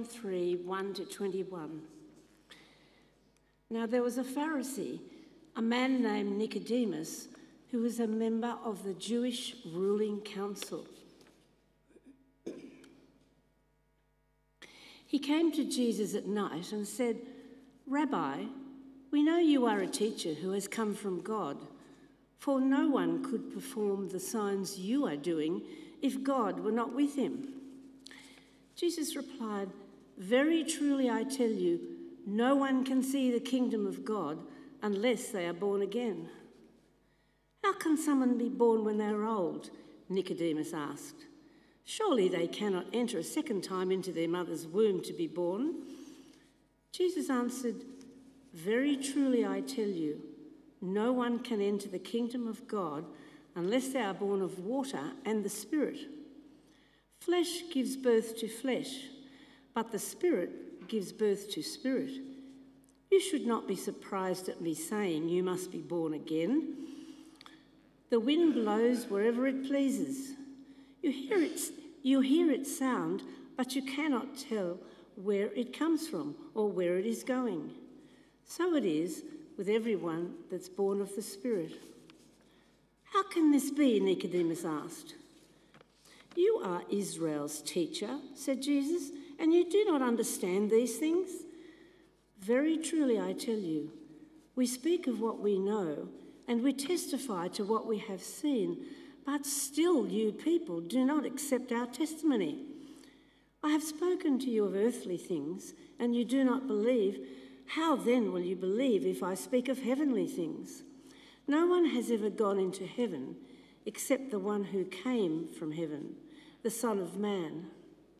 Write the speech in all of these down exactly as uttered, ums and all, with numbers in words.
three, one to twenty-one. Now there was a Pharisee, a man named Nicodemus, who was a member of the Jewish ruling council. He came to Jesus at night and said, "Rabbi, we know you are a teacher who has come from God, for no one could perform the signs you are doing if God were not with him." Jesus replied, "Very truly I tell you, no one can see the kingdom of God unless they are born again." "How can someone be born when they are old?" Nicodemus asked. "Surely they cannot enter a second time into their mother's womb to be born." Jesus answered, "Very truly I tell you, no one can enter the kingdom of God unless they are born of water and the Spirit. Flesh gives birth to flesh, but the Spirit gives birth to spirit. You should not be surprised at me saying you must be born again. The wind blows wherever it pleases. You hear its, you hear its sound, but you cannot tell where it comes from or where it is going. So it is with everyone that's born of the Spirit." "How can this be?" Nicodemus asked. "You are Israel's teacher," said Jesus, "and you do not understand these things? Very truly I tell you, we speak of what we know, and we testify to what we have seen, but still you people do not accept our testimony. I have spoken to you of earthly things, and you do not believe. How then will you believe if I speak of heavenly things? No one has ever gone into heaven except the one who came from heaven, the Son of Man.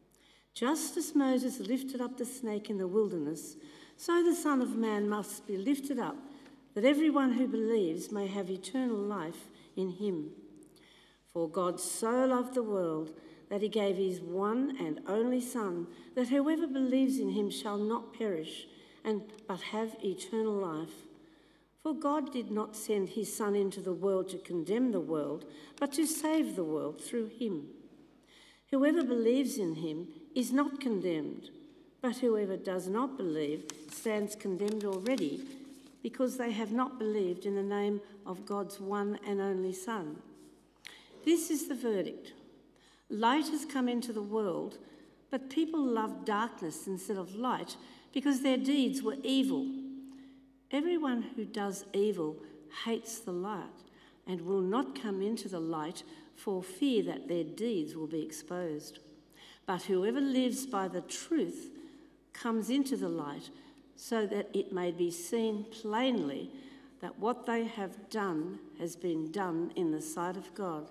Just as Moses lifted up the snake in the wilderness, so the Son of Man must be lifted up, that everyone who believes may have eternal life in him. For God so loved the world that he gave his one and only Son, that whoever believes in him shall not perish, and but have eternal life. For God did not send his Son into the world to condemn the world, but to save the world through him. Whoever believes in him is not condemned, but whoever does not believe stands condemned already, because they have not believed in the name of God's one and only Son. This is the verdict. Light has come into the world, but people loved darkness instead of light because their deeds were evil. Everyone who does evil hates the light and will not come into the light for fear that their deeds will be exposed. But whoever lives by the truth comes into the light, so that it may be seen plainly that what they have done has been done in the sight of God.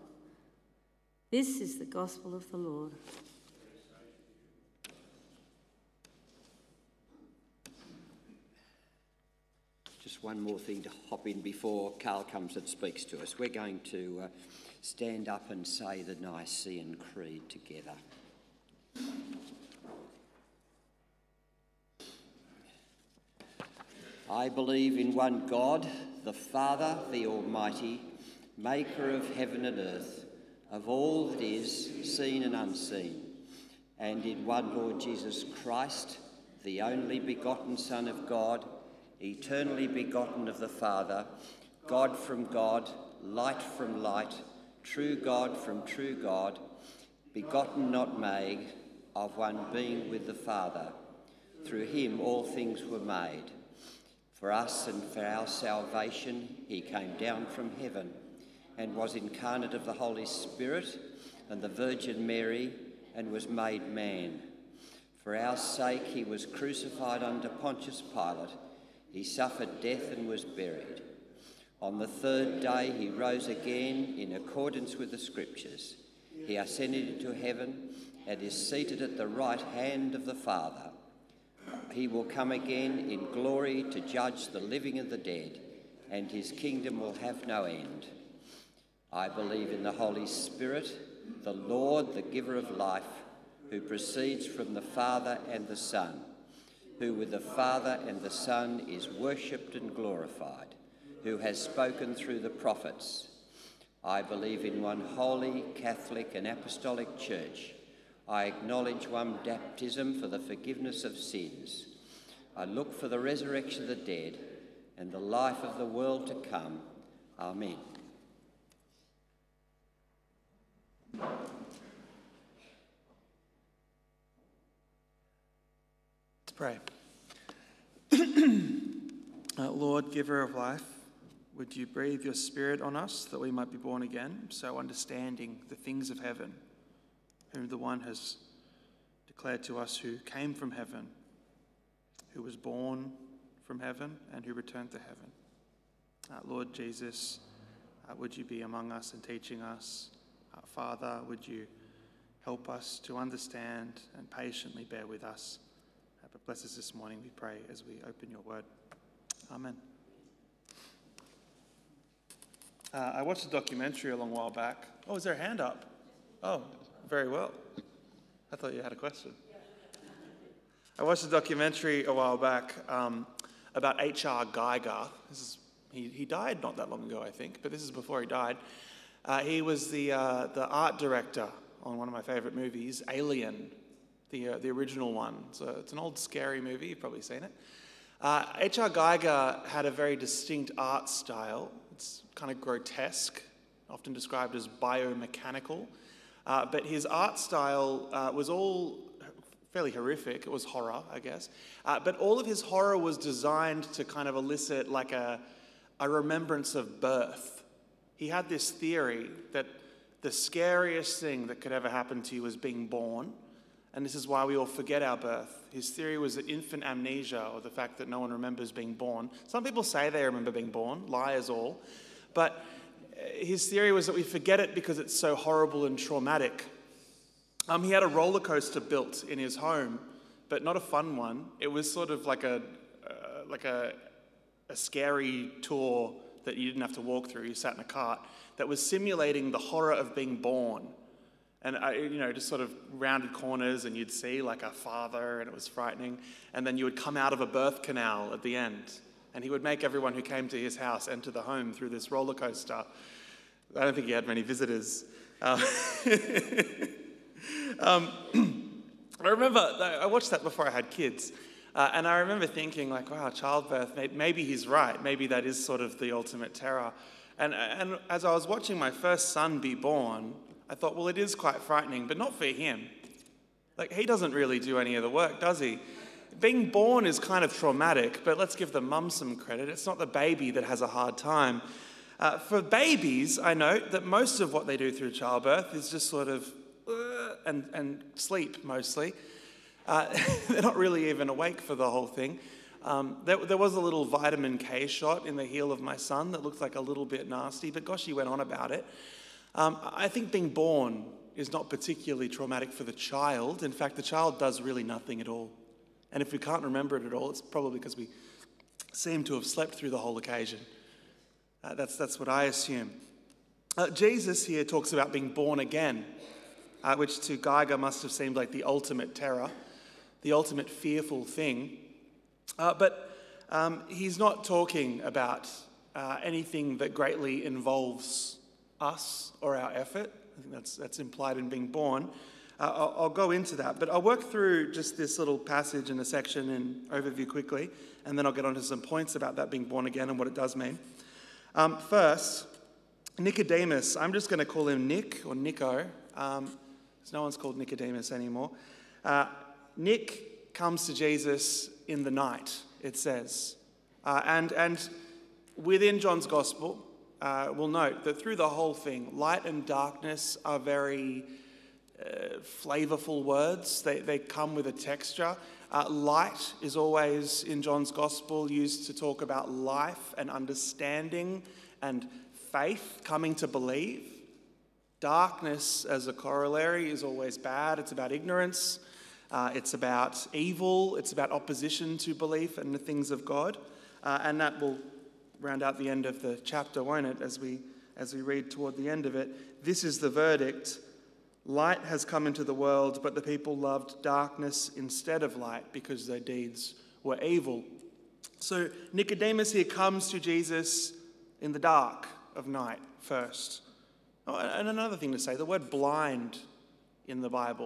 This is the gospel of the Lord. Just one more thing to hop in before Carl comes and speaks to us. We're going to uh, stand up and say the Nicene Creed together. I believe in one God, the Father, the Almighty, maker of heaven and earth, of all that is seen and unseen, and in one Lord Jesus Christ, the only begotten Son of God, eternally begotten of the Father, God from God, light from light, true God from true God, begotten not made, of one being with the Father. Through him all things were made. For us and for our salvation he came down from heaven and was incarnate of the Holy Spirit and the Virgin Mary and was made man. For our sake he was crucified under Pontius Pilate. He suffered death and was buried. On the third day he rose again in accordance with the Scriptures. He ascended into heaven and is seated at the right hand of the Father. He will come again in glory to judge the living and the dead, and his kingdom will have no end. I believe in the Holy Spirit, the Lord, the giver of life, who proceeds from the Father and the Son, who with the Father and the Son is worshipped and glorified, who has spoken through the prophets. I believe in one holy, Catholic and Apostolic Church. I acknowledge one baptism for the forgiveness of sins. I look for the resurrection of the dead and the life of the world to come. Amen. Let's pray. uh, Lord, giver of life, would you breathe your Spirit on us that we might be born again, so understanding the things of heaven, whom the one has declared to us who came from heaven, who was born from heaven, and who returned to heaven. Uh, Lord Jesus, uh, would you be among us and teaching us? Uh, Father, would you help us to understand and patiently bear with us? Uh, but bless us this morning, we pray, as we open your word. Amen. Uh, I watched a documentary a long while back. Oh, is there a hand up? Oh, very well. I thought you had a question. I watched a documentary a while back um, about H R Giger. This is, he, he died not that long ago, I think, but this is before he died. Uh, he was the uh, the art director on one of my favourite movies, Alien, the uh, the original one. So it's an old scary movie, you've probably seen it. Uh, H R Giger had a very distinct art style. It's kind of grotesque, often described as biomechanical. Uh, but his art style uh, was all fairly horrific. It was horror, I guess. Uh, but all of his horror was designed to kind of elicit like a, a remembrance of birth. He had this theory that the scariest thing that could ever happen to you was being born. And this is why we all forget our birth. His theory was that infant amnesia, or the fact that no one remembers being born. Some people say they remember being born, liars all. But his theory was that we forget it because it's so horrible and traumatic. Um, he had a roller coaster built in his home, but not a fun one. It was sort of like a uh, like a, a scary tour that you didn't have to walk through. You sat in a cart that was simulating the horror of being born. And, uh, you know, just sort of rounded corners, and you'd see like a father, and it was frightening. And then you would come out of a birth canal at the end, and he would make everyone who came to his house enter the home through this roller coaster. I don't think he had many visitors. Uh, um, I remember, I watched that before I had kids, uh, and I remember thinking like, wow, childbirth, maybe he's right. Maybe that is sort of the ultimate terror. And, and as I was watching my first son be born, I thought, well, it is quite frightening, but not for him. Like, he doesn't really do any of the work, does he? Being born is kind of traumatic, but let's give the mum some credit. It's not the baby that has a hard time. Uh, for babies, I note that most of what they do through childbirth is just sort of uh, and, and sleep mostly. Uh, they're not really even awake for the whole thing. Um, there, there was a little vitamin K shot in the heel of my son that looked like a little bit nasty, but gosh, he went on about it. Um, I think being born is not particularly traumatic for the child. In fact, the child does really nothing at all. And if we can't remember it at all, it's probably because we seem to have slept through the whole occasion. Uh, that's, that's what I assume. Uh, Jesus here talks about being born again, uh, which to Giger must have seemed like the ultimate terror, the ultimate fearful thing. Uh, but um, he's not talking about uh, anything that greatly involves us or our effort. I think that's that's implied in being born. Uh, I'll, I'll go into that, but I'll work through just this little passage in a section and overview quickly, and then I'll get onto some points about that being born again and what it does mean. Um, first, Nicodemus. I'm just going to call him Nick or Nico. Um, because no one's called Nicodemus anymore. Uh, Nick comes to Jesus in the night, it says, uh, and and within John's Gospel. Uh, we'll note that through the whole thing, light and darkness are very uh, flavorful words. They, they come with a texture. Uh, light is always, in John's Gospel, used to talk about life and understanding and faith, coming to believe. Darkness, as a corollary, is always bad. It's about ignorance. Uh, it's about evil. It's about opposition to belief and the things of God. Uh, and that will round out the end of the chapter, won't it, as we as we read toward the end of it. This is the verdict. Light has come into the world, but the people loved darkness instead of light because their deeds were evil. So Nicodemus here comes to Jesus in the dark of night first. Oh, and another thing to say, the word blind in the Bible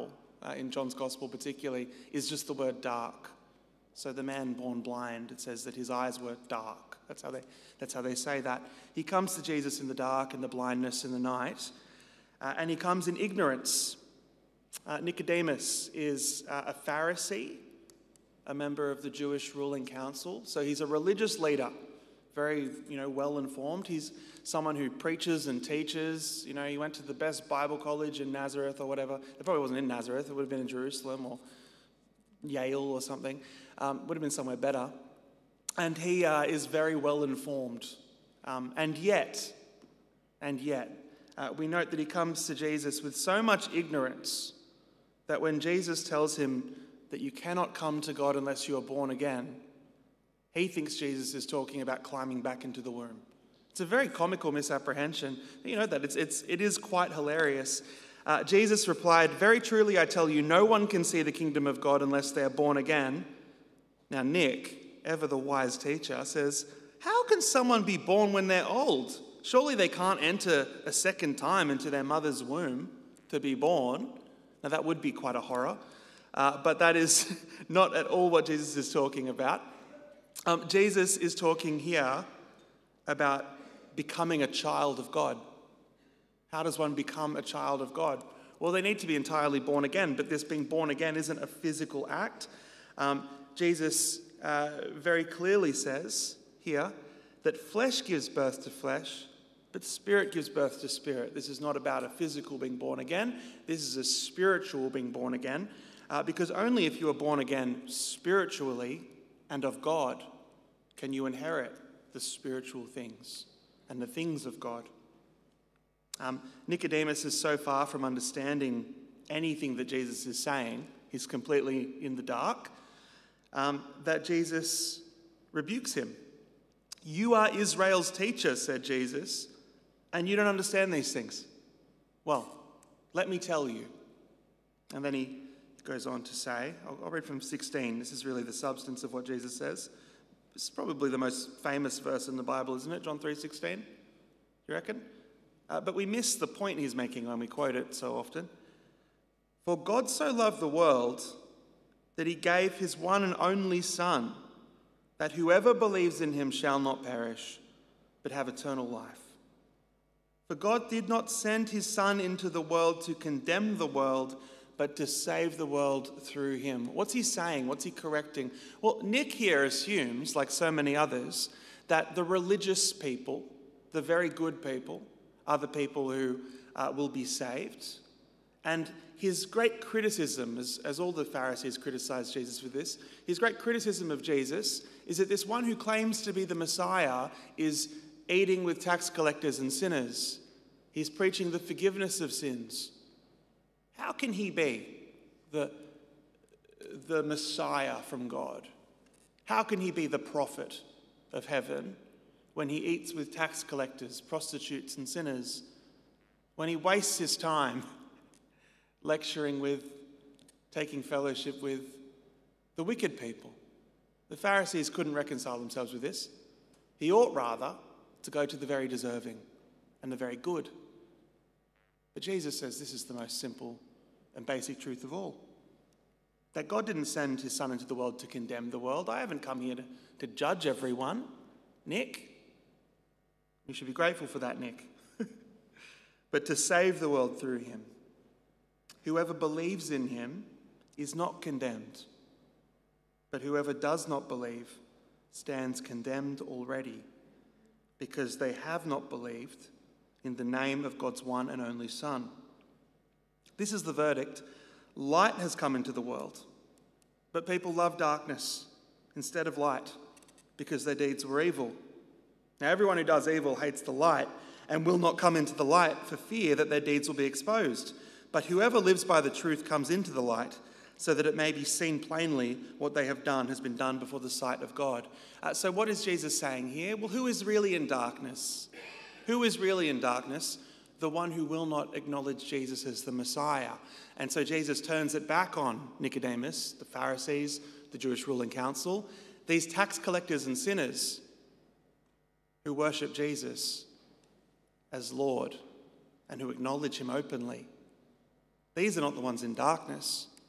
uh, in John's Gospel particularly, is just the word dark. So the man born blind, it says that his eyes were dark. That's how they, that's how they say that. He comes to Jesus in the dark and the blindness in the night, uh, and he comes in ignorance. Uh, Nicodemus is uh, a Pharisee, a member of the Jewish ruling council. So he's a religious leader, very, you know, well-informed. He's someone who preaches and teaches. You know, he went to the best Bible college in Nazareth or whatever. It probably wasn't in Nazareth. It would have been in Jerusalem or Yale or something. Um, would have been somewhere better. And he uh, is very well-informed. Um, and yet, and yet, uh, we note that he comes to Jesus with so much ignorance that when Jesus tells him that you cannot come to God unless you are born again, he thinks Jesus is talking about climbing back into the womb. It's a very comical misapprehension. You know that. It's, it's, it is quite hilarious. Uh, Jesus replied, "Very truly I tell you, no one can see the kingdom of God unless they are born again." Now Nick, ever the wise teacher, says, "How can someone be born when they're old? Surely they can't enter a second time into their mother's womb to be born." Now that would be quite a horror, uh, but that is not at all what Jesus is talking about. Um, Jesus is talking here about becoming a child of God. How does one become a child of God? Well, they need to be entirely born again, but this being born again isn't a physical act. Um, Jesus uh, very clearly says here that flesh gives birth to flesh, but spirit gives birth to spirit. This is not about a physical being born again. This is a spiritual being born again, uh, because only if you are born again spiritually and of God can you inherit the spiritual things and the things of God. Um, Nicodemus is so far from understanding anything that Jesus is saying, he's completely in the dark, um, that Jesus rebukes him. "You are Israel's teacher," said Jesus, "and you don't understand these things. Well, let me tell you." And then he goes on to say, I'll, I'll read from sixteen. This is really the substance of what Jesus says. This is probably the most famous verse in the Bible, isn't it? John three sixteen, you reckon? Uh, but we miss the point he's making when we quote it so often. "For God so loved the world that he gave his one and only Son, that whoever believes in him shall not perish, but have eternal life. For God did not send his Son into the world to condemn the world, but to save the world through him." What's he saying? What's he correcting? Well, Nick here assumes, like so many others, that the religious people, the very good people, are the people who uh, will be saved. And his great criticism, as, as all the Pharisees criticized Jesus for this, his great criticism of Jesus is that this one who claims to be the Messiah is eating with tax collectors and sinners. He's preaching the forgiveness of sins. How can he be the, the Messiah from God? How can he be the prophet of heaven when he eats with tax collectors, prostitutes and sinners? When he wastes his time lecturing with, taking fellowship with the wicked people? The Pharisees couldn't reconcile themselves with this. He ought rather to go to the very deserving and the very good. But Jesus says this is the most simple and basic truth of all. That God didn't send his Son into the world to condemn the world. I haven't come here to, to judge everyone. Nick, you should be grateful for that, Nick. But to save the world through him. Whoever believes in him is not condemned, but whoever does not believe stands condemned already, because they have not believed in the name of God's one and only Son. This is the verdict. Light has come into the world, but people love darkness instead of light because their deeds were evil. Now, everyone who does evil hates the light and will not come into the light for fear that their deeds will be exposed. But whoever lives by the truth comes into the light, so that it may be seen plainly what they have done has been done before the sight of God. Uh, so what is Jesus saying here? Well, who is really in darkness? Who is really in darkness? The one who will not acknowledge Jesus as the Messiah. And so Jesus turns it back on Nicodemus, the Pharisees, the Jewish ruling council, these tax collectors and sinners who worship Jesus as Lord and who acknowledge him openly. These are not the ones in darkness.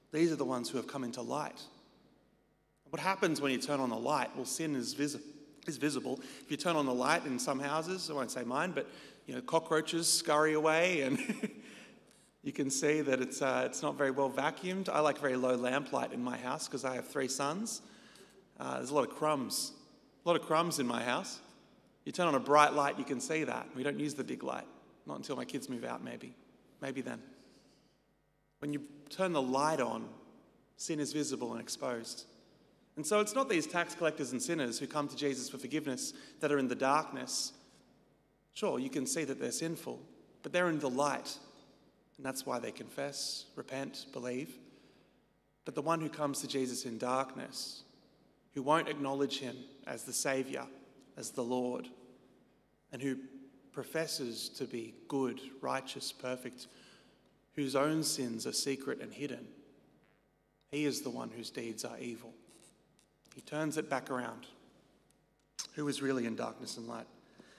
These are the ones who have come into light. What happens when you turn on the light? Well, sin is, visi- is visible. If you turn on the light in some houses, I won't say mine, but you know, cockroaches scurry away, and you can see that it's uh, it's not very well vacuumed. I like very low lamplight in my house because I have three sons. Uh, there's a lot of crumbs, a lot of crumbs in my house. You turn on a bright light, you can see that. We don't use the big light, not until my kids move out, maybe, maybe then. When you turn the light on, sin is visible and exposed. And so it's not these tax collectors and sinners who come to Jesus for forgiveness that are in the darkness. Sure, you can see that they're sinful, but they're in the light. And that's why they confess, repent, believe. But the one who comes to Jesus in darkness, who won't acknowledge him as the Saviour, as the Lord, and who professes to be good, righteous, perfect, whose own sins are secret and hidden, he is the one whose deeds are evil. He turns it back around. Who is really in darkness and light?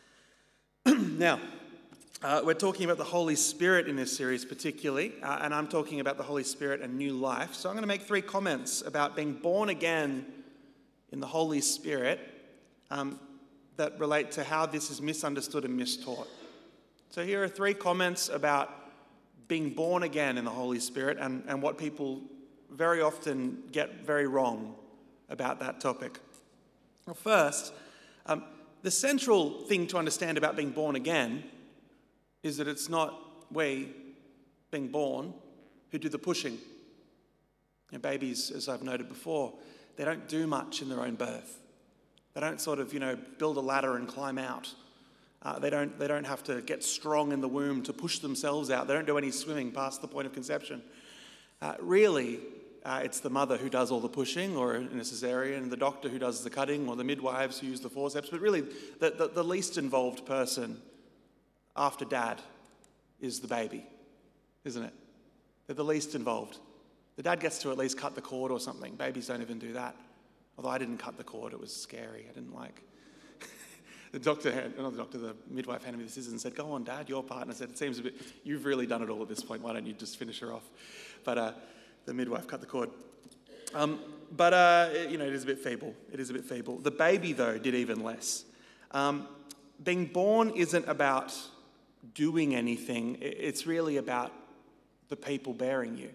Now, uh, we're talking about the Holy Spirit in this series particularly, uh, and I'm talking about the Holy Spirit and new life. So I'm going to make three comments about being born again in the Holy Spirit um, that relate to how this is misunderstood and mistaught. So here are three comments about being born again in the Holy Spirit and, and what people very often get very wrong about that topic. Well, first, um, the central thing to understand about being born again is that it's not we, being born, who do the pushing. You know, babies, as I've noted before, they don't do much in their own birth. They don't sort of, you know, build a ladder and climb out. Uh, they don't, they don't have to get strong in the womb to push themselves out. They don't do any swimming past the point of conception. Uh, really, uh, it's the mother who does all the pushing, or in a cesarean, the doctor who does the cutting, or the midwives who use the forceps. But really, the, the, the least involved person after dad is the baby, isn't it? They're the least involved. The dad gets to at least cut the cord or something. Babies don't even do that. Although I didn't cut the cord, it was scary. I didn't like. The doctor, had, not the doctor, the midwife handed me the scissors and said, "Go on, Dad, your part." And I said, "It seems a bit, you've really done it all at this point. Why don't you just finish her off?" But uh, the midwife cut the cord. Um, but, uh, you know, it is a bit feeble. It is a bit feeble. The baby, though, did even less. Um, being born isn't about doing anything. It's really about the people bearing you.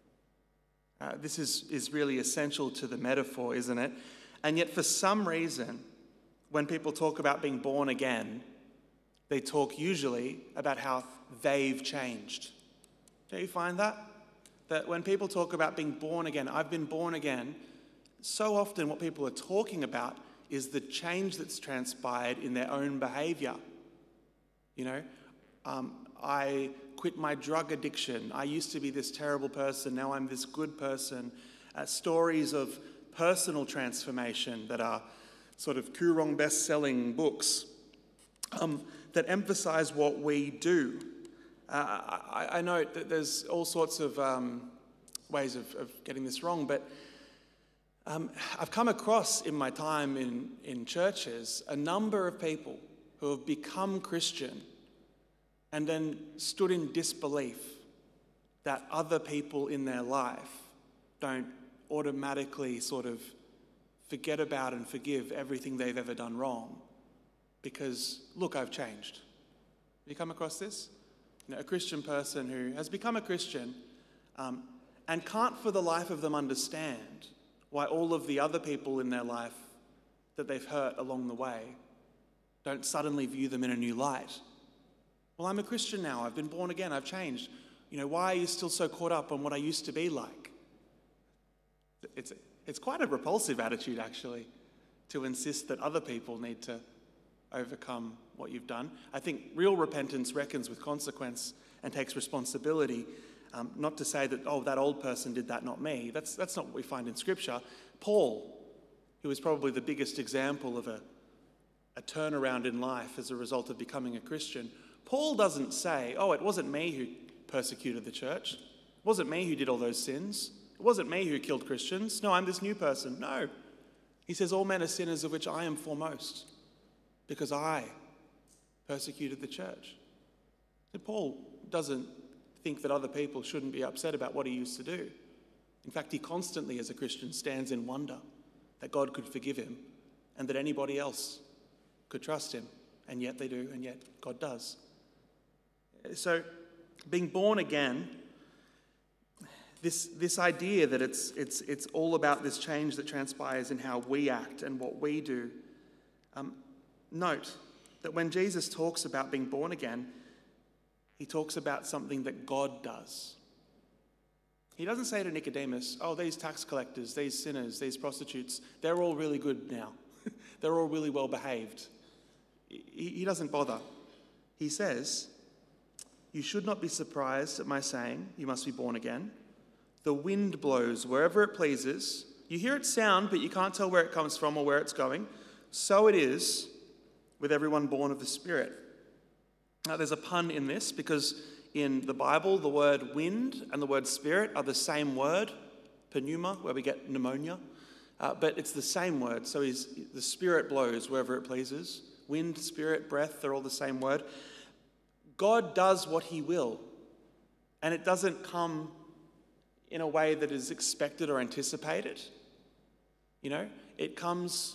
Uh, this is, is really essential to the metaphor, isn't it? And yet, for some reason, when people talk about being born again, they talk usually about how they've changed. Do you find that? That when people talk about being born again, I've been born again, so often what people are talking about is the change that's transpired in their own behaviour. You know, um, I quit my drug addiction. I used to be this terrible person. Now I'm this good person. Uh, stories of personal transformation that are sort of Koorong best-selling books um, that emphasize what we do. Uh, I, I know that there's all sorts of um, ways of, of getting this wrong, but um, I've come across in my time in, in churches a number of people who have become Christian and then stood in disbelief that other people in their life don't automatically sort of forget about and forgive everything they've ever done wrong because, look, I've changed. Have you come across this? You know, a Christian person who has become a Christian um, and can't for the life of them understand why all of the other people in their life that they've hurt along the way don't suddenly view them in a new light. Well, I'm a Christian now. I've been born again. I've changed. You know, why are you still so caught up on what I used to be like? It's, it's quite a repulsive attitude, actually, to insist that other people need to overcome what you've done. I think real repentance reckons with consequence and takes responsibility. Um, not to say that, oh, that old person did that, not me. That's, that's not what we find in Scripture. Paul, who is probably the biggest example of a, a turnaround in life as a result of becoming a Christian, Paul doesn't say, oh, it wasn't me who persecuted the church. It wasn't me who did all those sins. It wasn't me who killed Christians. No, I'm this new person. No. He says, all men are sinners, of which I am foremost, because I persecuted the church. And Paul doesn't think that other people shouldn't be upset about what he used to do. In fact, he constantly, as a Christian, stands in wonder that God could forgive him and that anybody else could trust him. And yet they do, and yet God does. So being born again, this, this idea that it's, it's, it's all about this change that transpires in how we act and what we do. Um, note that when Jesus talks about being born again, he talks about something that God does. He doesn't say to Nicodemus, oh, these tax collectors, these sinners, these prostitutes, they're all really good now. They're all really well behaved. He, he doesn't bother. He says, you should not be surprised at my saying, you must be born again. The wind blows wherever it pleases. You hear its sound, but you can't tell where it comes from or where it's going. So it is with everyone born of the Spirit. Now, there's a pun in this because in the Bible, the word wind and the word spirit are the same word, pneuma, where we get pneumonia. Uh, but it's the same word. So he's, the Spirit blows wherever it pleases. Wind, spirit, breath, they're all the same word. God does what he will. And it doesn't come in a way that is expected or anticipated. You know, it comes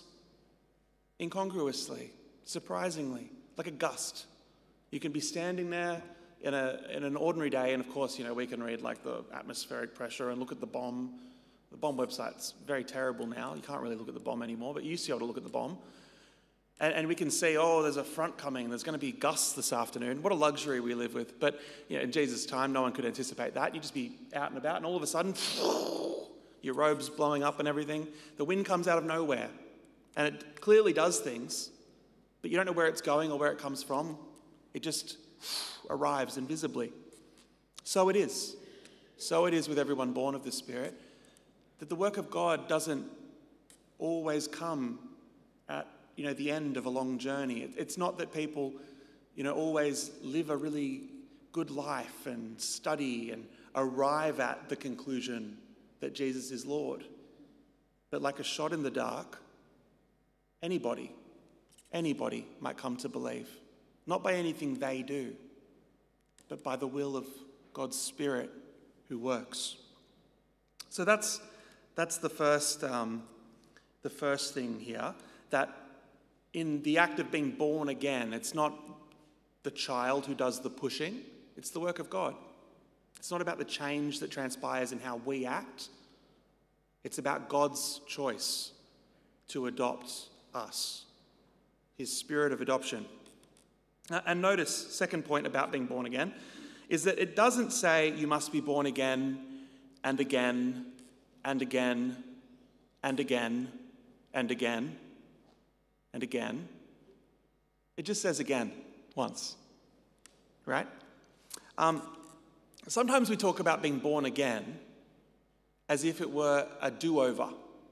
incongruously, surprisingly, like a gust. You can be standing there in a in an ordinary day, and of course, you know, we can read like the atmospheric pressure and look at the bomb. The bomb website's very terrible now. You can't really look at the bomb anymore, but you used to be able to look at the bomb. And, and we can see, oh, there's a front coming. There's going to be gusts this afternoon. What a luxury we live with. But you know, in Jesus' time, no one could anticipate that. You'd just be out and about, and all of a sudden, your robe's blowing up and everything. The wind comes out of nowhere, and it clearly does things, but you don't know where it's going or where it comes from. It just arrives invisibly. So it is. So it is with everyone born of the Spirit, that the work of God doesn't always come at, you know, the end of a long journey. It's not that people, you know, always live a really good life and study and arrive at the conclusion that Jesus is Lord. But like a shot in the dark, anybody, anybody might come to believe. Not by anything they do, but by the will of God's Spirit who works. So that's that's the first um, the first thing here, that in the act of being born again, it's not the child who does the pushing, it's the work of God. It's not about the change that transpires in how we act. It's about God's choice to adopt us, his spirit of adoption. And notice, second point about being born again, is that it doesn't say you must be born again and again and again and again and again and again. It just says again, once, right? Um, sometimes we talk about being born again as if it were a do-over.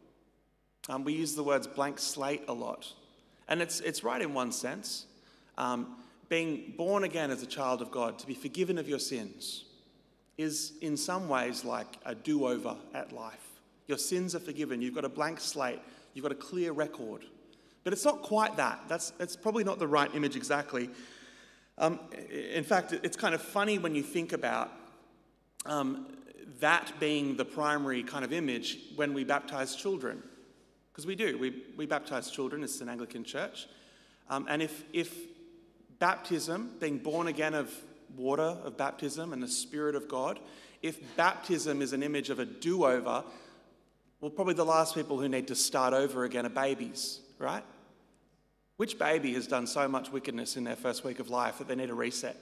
Um, we use the words blank slate a lot. And it's, it's right in one sense. Um, being born again as a child of God, to be forgiven of your sins, is in some ways like a do-over at life. Your sins are forgiven. You've got a blank slate. You've got a clear record. But it's not quite that. That's, that's probably not the right image exactly. Um, in fact, it's kind of funny when you think about um, that being the primary kind of image when we baptize children. Because we do. We, we baptize children. It's an Anglican church. Um, and if, if baptism, being born again of water, of baptism and the Spirit of God, if baptism is an image of a do-over, well, probably the last people who need to start over again are babies, right? Which baby has done so much wickedness in their first week of life that they need a reset?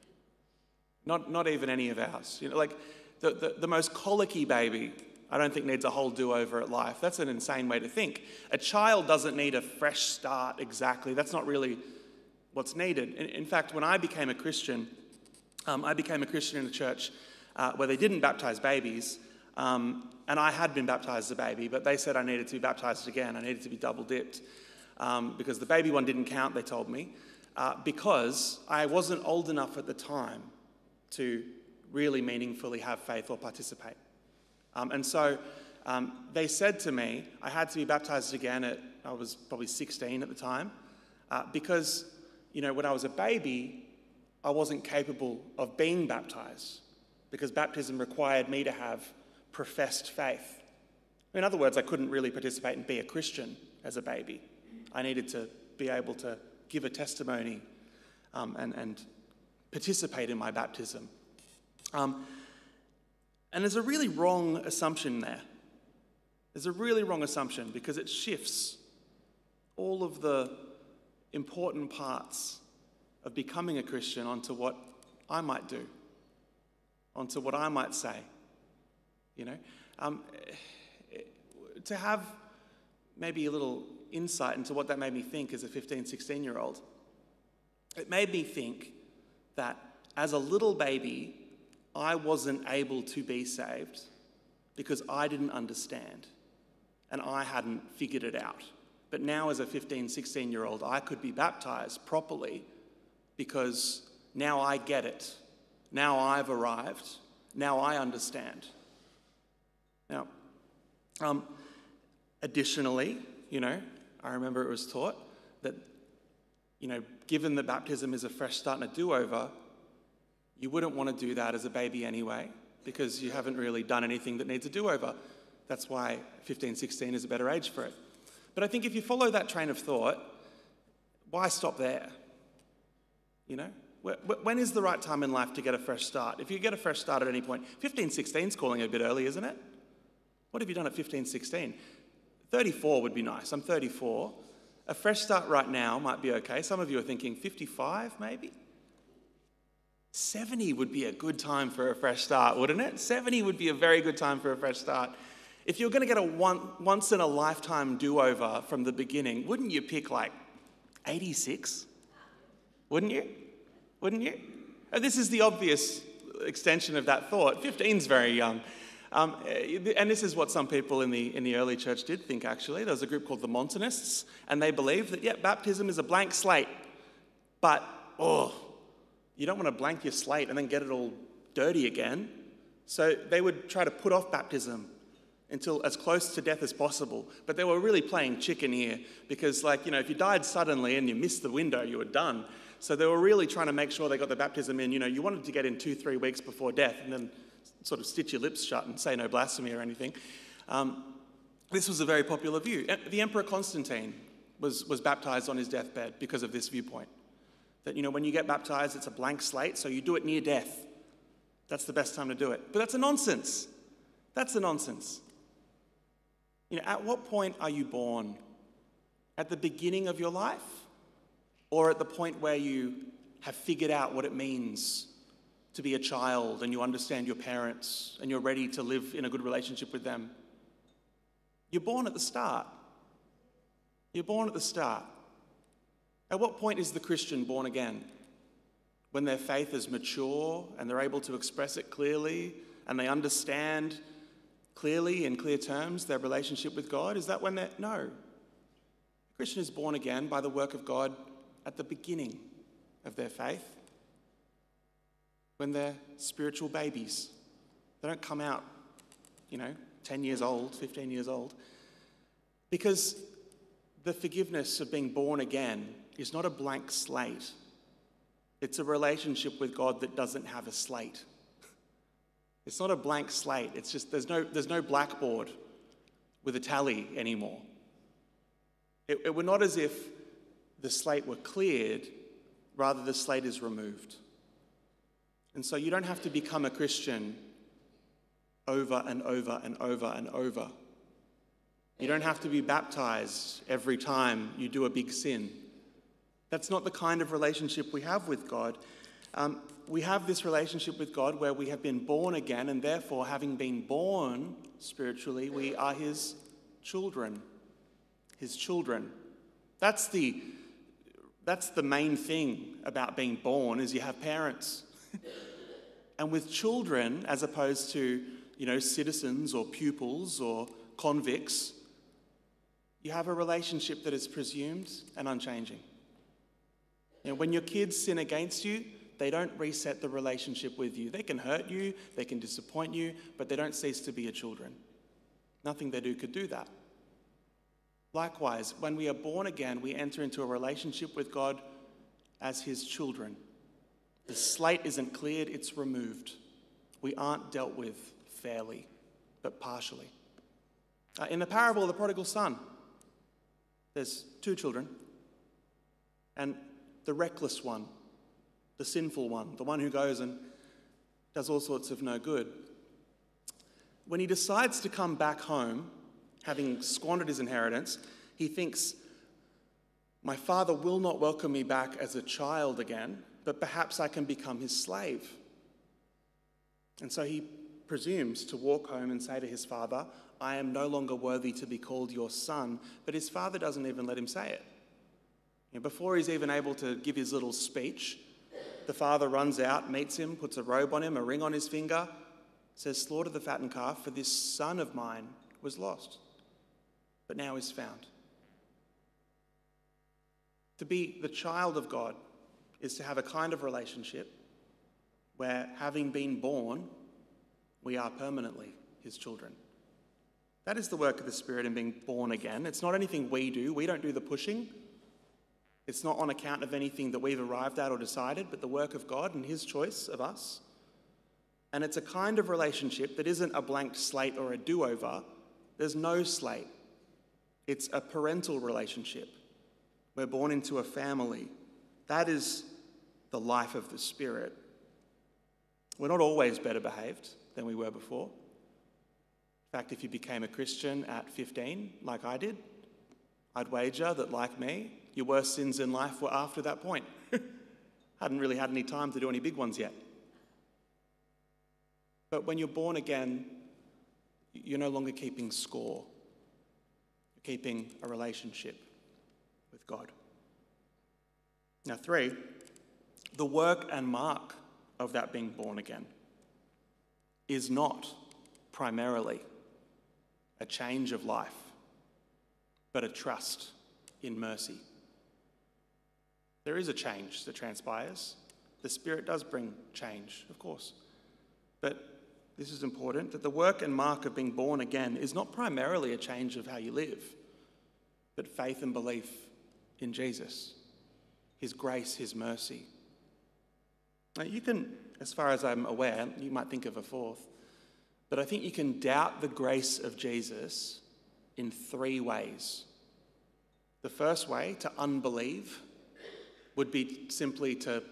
Not, not even any of ours. You know, like the, the, the most colicky baby, I don't think needs a whole do-over at life. That's an insane way to think. A child doesn't need a fresh start exactly. That's not really what's needed. In, in fact, when I became a Christian, um, I became a Christian in a church uh, where they didn't baptize babies, um, and I had been baptized as a baby, but they said I needed to be baptized again. I needed to be double-dipped um, because the baby one didn't count, they told me, uh, because I wasn't old enough at the time to really meaningfully have faith or participate. Um, and so um, they said to me, I had to be baptized again at, I was probably sixteen at the time, uh, because, you know, when I was a baby, I wasn't capable of being baptized because baptism required me to have professed faith. In other words, I couldn't really participate and be a Christian as a baby. I needed to be able to give a testimony um, and, and participate in my baptism. Um, and there's a really wrong assumption there. There's a really wrong assumption because it shifts all of the important parts of becoming a Christian onto what I might do, onto what I might say, you know. Um, to have maybe a little insight into what that made me think as a fifteen, sixteen-year-old, it made me think that as a little baby, I wasn't able to be saved because I didn't understand and I hadn't figured it out. But now as a fifteen, sixteen-year-old, I could be baptized properly because now I get it. Now I've arrived. Now I understand. Now, um, additionally, you know, I remember it was taught that, you know, given that baptism is a fresh start and a do-over, you wouldn't want to do that as a baby anyway because you haven't really done anything that needs a do-over. That's why fifteen, sixteen is a better age for it. But I think if you follow that train of thought, why stop there? You know? When is the right time in life to get a fresh start? If you get a fresh start at any point, fifteen, sixteen is calling it a bit early, isn't it? What have you done at fifteen, sixteen? thirty-four would be nice. I'm thirty-four. A fresh start right now might be okay. Some of you are thinking fifty-five maybe? seventy would be a good time for a fresh start, wouldn't it? seventy would be a very good time for a fresh start. If you're going to get a one, once-in-a-lifetime do-over from the beginning, wouldn't you pick like eighty-six? Wouldn't you? Wouldn't you? And this is the obvious extension of that thought. fifteen's very young. Um, and this is what some people in the in the early church did think, actually. There was a group called the Montanists, and they believed that, yeah, baptism is a blank slate. But, oh, you don't want to blank your slate and then get it all dirty again. So they would try to put off baptism until as close to death as possible. But they were really playing chicken here because, like, you know, if you died suddenly and you missed the window, you were done. So they were really trying to make sure they got the baptism in. You know, you wanted to get in two, three weeks before death and then sort of stitch your lips shut and say no blasphemy or anything. Um, this was a very popular view. The Emperor Constantine was, was baptized on his deathbed because of this viewpoint. That, you know, when you get baptized, it's a blank slate, so you do it near death. That's the best time to do it. But that's a nonsense. That's a nonsense. You know, at what point are you born? At the beginning of your life? Or at the point where you have figured out what it means to be a child and you understand your parents and you're ready to live in a good relationship with them? You're born at the start. You're born at the start. At what point is the Christian born again? When their faith is mature and they're able to express it clearly and they understand clearly in clear terms their relationship with God? Is that when they're... No. The Christian is born again by the work of God at the beginning of their faith, when they're spiritual babies. They don't come out, you know, ten years old, fifteen years old. Because the forgiveness of being born again is not a blank slate. It's a relationship with God that doesn't have a slate. It's not a blank slate. It's just there's no, there's no blackboard with a tally anymore. It, it were not as if the slate were cleared, rather the slate is removed. And so you don't have to become a Christian over and over and over and over. You don't have to be baptized every time you do a big sin. That's not the kind of relationship we have with God. Um, we have this relationship with God where we have been born again, and therefore, having been born spiritually, we are his children. His children. That's the That's the main thing about being born, is you have parents. And with children, as opposed to, you know, citizens or pupils or convicts, you have a relationship that is presumed and unchanging. You know, when your kids sin against you, they don't reset the relationship with you. They can hurt you, they can disappoint you, but they don't cease to be your children. Nothing they do could do that. Likewise, when we are born again, we enter into a relationship with God as his children. The slate isn't cleared, it's removed. We aren't dealt with fairly. but partially. Uh, in the parable of the prodigal son, there's two children, and the reckless one, the sinful one, the one who goes and does all sorts of no good. When he decides to come back home, having squandered his inheritance, he thinks, my father will not welcome me back as a child again, but perhaps I can become his slave. And so he presumes to walk home and say to his father, I am no longer worthy to be called your son, but his father doesn't even let him say it. You know, before he's even able to give his little speech, the father runs out, meets him, puts a robe on him, a ring on his finger, says, slaughter the fattened calf, for this son of mine was lost, but now is found. To be the child of God is to have a kind of relationship where, having been born, we are permanently his children. That is the work of the Spirit in being born again. It's not anything we do. We don't do the pushing. It's not on account of anything that we've arrived at or decided, but the work of God and his choice of us. And it's a kind of relationship that isn't a blank slate or a do-over. There's no slate. It's a parental relationship. We're born into a family. That is the life of the Spirit. We're not always better behaved than we were before. In fact, if you became a Christian at fifteen, like I did, I'd wager that, like me, your worst sins in life were after that point. Hadn't really had any time to do any big ones yet. But when you're born again, you're no longer keeping score. You're keeping a relationship with God. Now, three, the work and mark of that being born again is not primarily a change of life, but a trust in mercy. There is a change that transpires. The Spirit does bring change, of course. But this is important, that the work and mark of being born again is not primarily a change of how you live, but faith and belief in Jesus, his grace, his mercy. Now, you can, as far as I'm aware, you might think of a fourth, but I think you can doubt the grace of Jesus in three ways. The first way, to unbelieve, would be simply to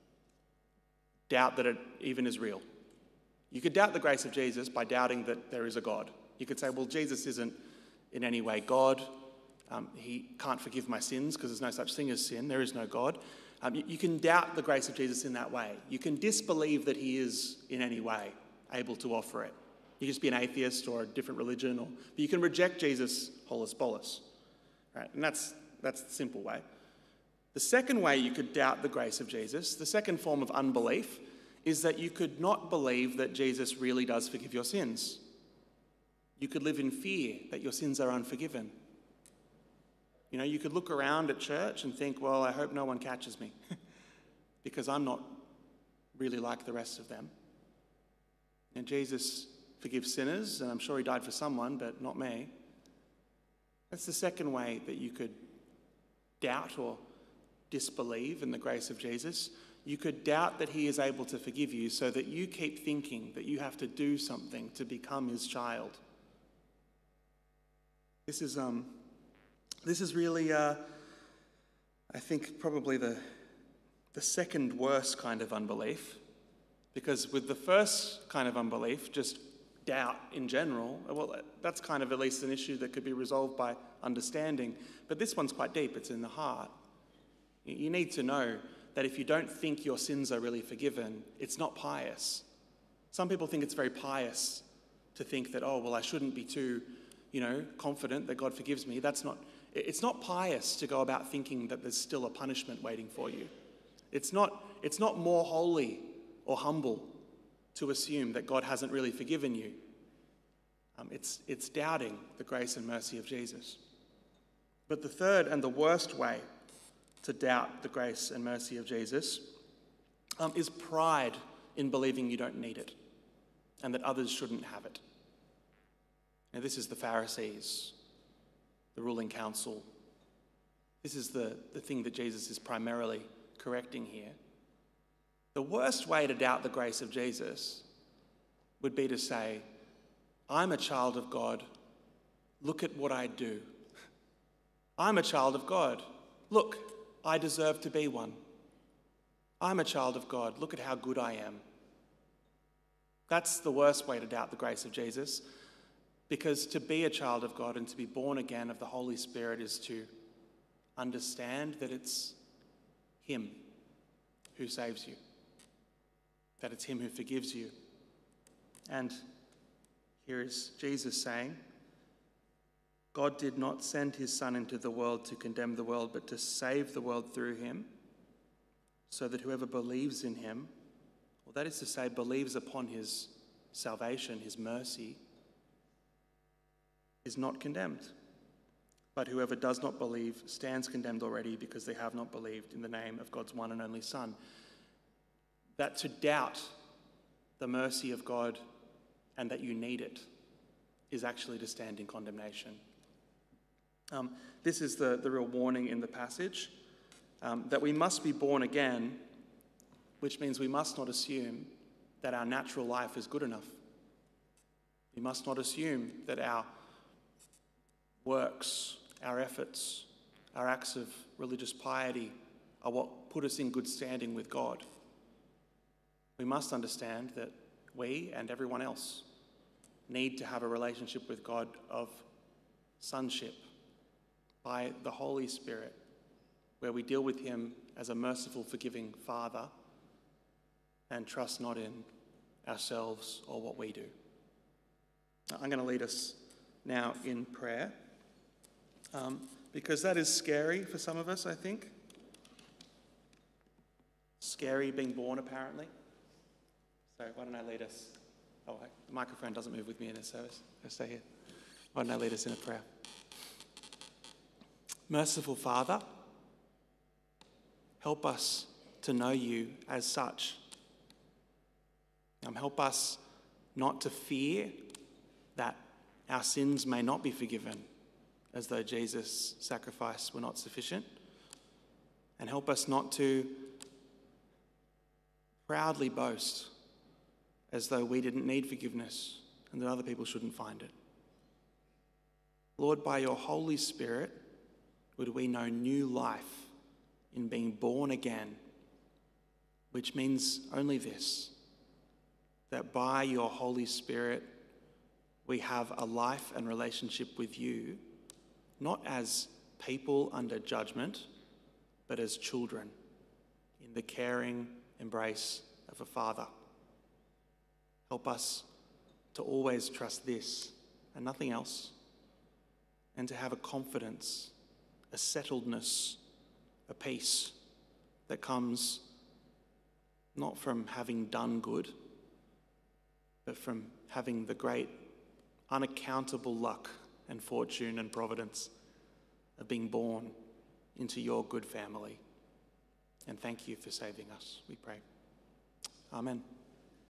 doubt that it even is real. You could doubt the grace of Jesus by doubting that there is a God. You could say, well, Jesus isn't in any way God. Um, he can't forgive my sins because there's no such thing as sin. There is no God. Um, you, you can doubt the grace of Jesus in that way. You can disbelieve that he is in any way able to offer it. You can just be an atheist or a different religion, or, but you can reject Jesus holus bolus. Right? And that's, that's the simple way. The second way you could doubt the grace of Jesus, the second form of unbelief, is that you could not believe that Jesus really does forgive your sins. You could live in fear that your sins are unforgiven. You know, you could look around at church and think, well, I hope no one catches me because I'm not really like the rest of them. And Jesus forgives sinners, and I'm sure he died for someone, but not me. That's the second way that you could doubt or disbelieve in the grace of Jesus. You could doubt that he is able to forgive you so that you keep thinking that you have to do something to become his child. This is, um, this is really, uh, I think, probably the, the second worst kind of unbelief, because with the first kind of unbelief, just doubt in general, well, that's kind of at least an issue that could be resolved by understanding. But this one's quite deep. It's in the heart. You need to know that if you don't think your sins are really forgiven, it's not pious. Some people think it's very pious to think that, oh, well, I shouldn't be too, you know, confident that God forgives me. That's not, it's not pious to go about thinking that there's still a punishment waiting for you. It's not, it's not more holy or humble to assume that God hasn't really forgiven you. Um, it's, it's doubting the grace and mercy of Jesus. But the third and the worst way to doubt the grace and mercy of Jesus um, is pride in believing you don't need it and that others shouldn't have it. Now, this is the Pharisees, the ruling council. This is the, the thing that Jesus is primarily correcting here. The worst way to doubt the grace of Jesus would be to say, I'm a child of God. Look at what I do. I'm a child of God. Look, I deserve to be one. I'm a child of God. Look at how good I am. That's the worst way to doubt the grace of Jesus, because to be a child of God and to be born again of the Holy Spirit is to understand that it's Him who saves you, that it's Him who forgives you. And here is Jesus saying, God did not send His Son into the world to condemn the world, but to save the world through Him, so that whoever believes in Him, well, that is to say, believes upon His salvation, His mercy, is not condemned. But whoever does not believe stands condemned already, because they have not believed in the name of God's one and only Son. That to doubt the mercy of God and that you need it is actually to stand in condemnation. Um, this is the, the real warning in the passage, um, that we must be born again, which means we must not assume that our natural life is good enough. We must not assume that our works, our efforts, our acts of religious piety are what put us in good standing with God. We must understand that we and everyone else need to have a relationship with God of sonship by the Holy Spirit, where we deal with Him as a merciful, forgiving Father and trust not in ourselves or what we do. I'm going to lead us now in prayer, um, because that is scary for some of us, I think. Scary being born, apparently. So why don't I lead us? Oh, the microphone doesn't move with me in this service. I'll stay here. Why don't I lead us in a prayer? Merciful Father, help us to know You as such. Um, help us not to fear that our sins may not be forgiven, as though Jesus' sacrifice were not sufficient. And help us not to proudly boast as though we didn't need forgiveness and that other people shouldn't find it. Lord, by Your Holy Spirit, would we know new life in being born again, which means only this, that by Your Holy Spirit we have a life and relationship with You, not as people under judgment, but as children in the caring embrace of a Father. Help us to always trust this and nothing else, and to have a confidence, a settledness, a peace that comes not from having done good, but from having the great unaccountable luck and fortune and providence of being born into Your good family. And thank You for saving us, we pray. Amen.